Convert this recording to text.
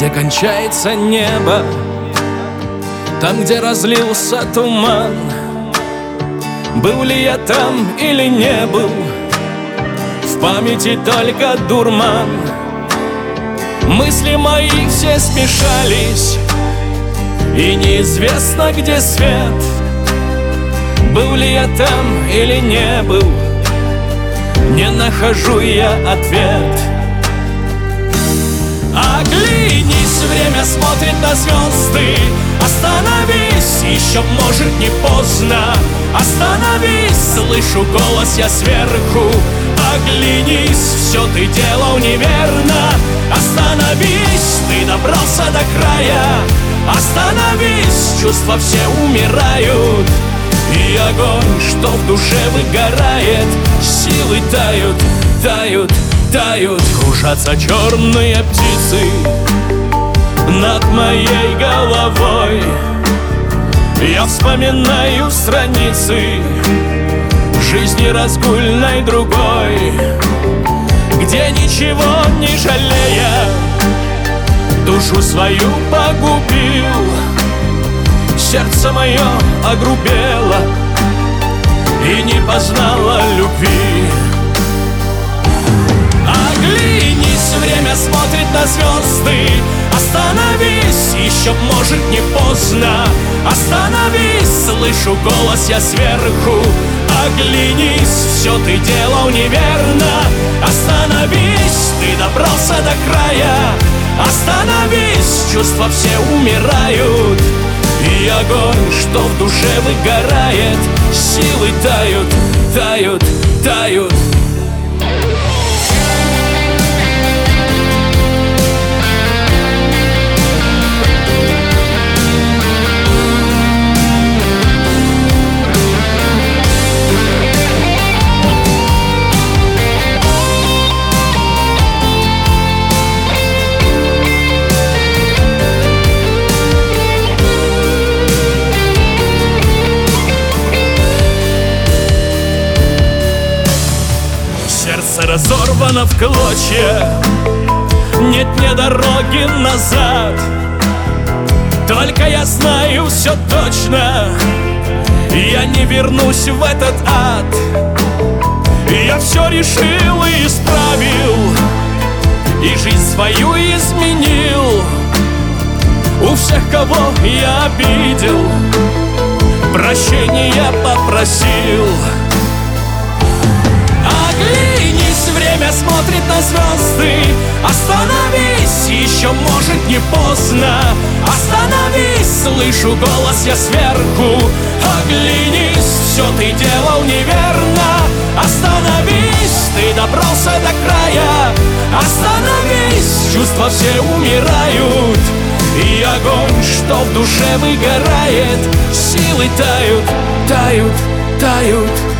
где кончается небо, там, где разлился туман. Был ли я там или не был, в памяти только дурман. Мысли мои все смешались, и неизвестно, где свет. Был ли я там или не был, не нахожу я ответ. Оглянись, время смотрит на звезды. Остановись, еще может не поздно. Остановись, слышу голос я сверху. Оглянись, все ты делал неверно. Остановись, ты добрался до края. Остановись, чувства все умирают, и огонь, что в душе выгорает, силы тают, тают, тают. Кружатся черные птицы над моей головой. Я вспоминаю страницы жизни разгульной другой, где ничего не жалея душу свою погубил. Сердце мое огрубело и не познало любви. Оглянись, время смотрит на звезды. Остановись, еще может не поздно. Остановись, слышу голос я сверху. Оглянись, все ты делал неверно. Остановись, ты добрался до края. Остановись, чувства все умирают, и огонь, что в душе выгорает, силы тают, тают, тают. Сердце разорвано в клочья, нет ни дороги назад. Только я знаю все точно, я не вернусь в этот ад. Я все решил и исправил, и жизнь свою изменил. У всех, кого я обидел, прощения попросил. Оглянись, время смотрит на звезды. Остановись, еще может не поздно. Остановись, слышу голос я сверху. Оглянись, все ты делал неверно. Остановись, ты добрался до края. Остановись, чувства все умирают, и огонь, что в душе выгорает, силы тают, тают, тают.